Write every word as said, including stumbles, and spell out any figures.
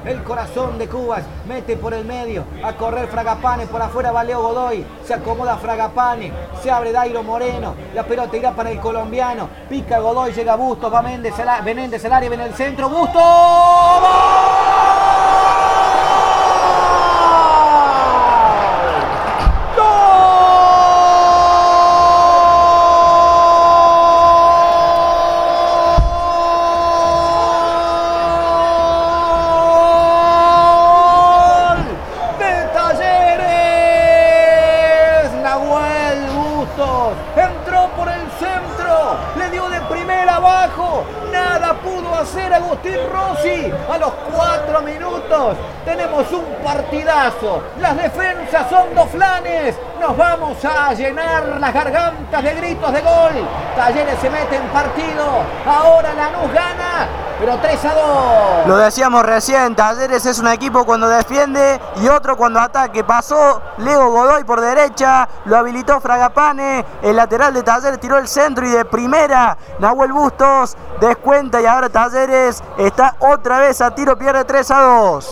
el corazón de Cubas, mete por el medio, a correr Fragapane, por afuera va Leo Godoy, se acomoda Fragapane, se abre Dairo Moreno, la pelota irá para el colombiano, pica Godoy, llega Bustos, va Méndez, Menéndez al área, viene el centro, Bustos, ¡gol! Entró por el centro, le dio de primera abajo, nada pudo hacer Agustín Rossi. A los cuatro minutos tenemos un partidazo, las defensas son dos flanes, nos vamos a llenar las gargantas de gritos de gol. Talleres se mete en partido, ahora Lanús gana, pero tres a dos. Lo decíamos recién, Talleres es un equipo cuando defiende y otro cuando ataque. Pasó Leo Godoy por derecha, lo habilitó Fragapane, el lateral de Talleres tiró el centro y de primera Nahuel Bustos descuenta y ahora Talleres está otra vez a tiro, pierde tres a dos.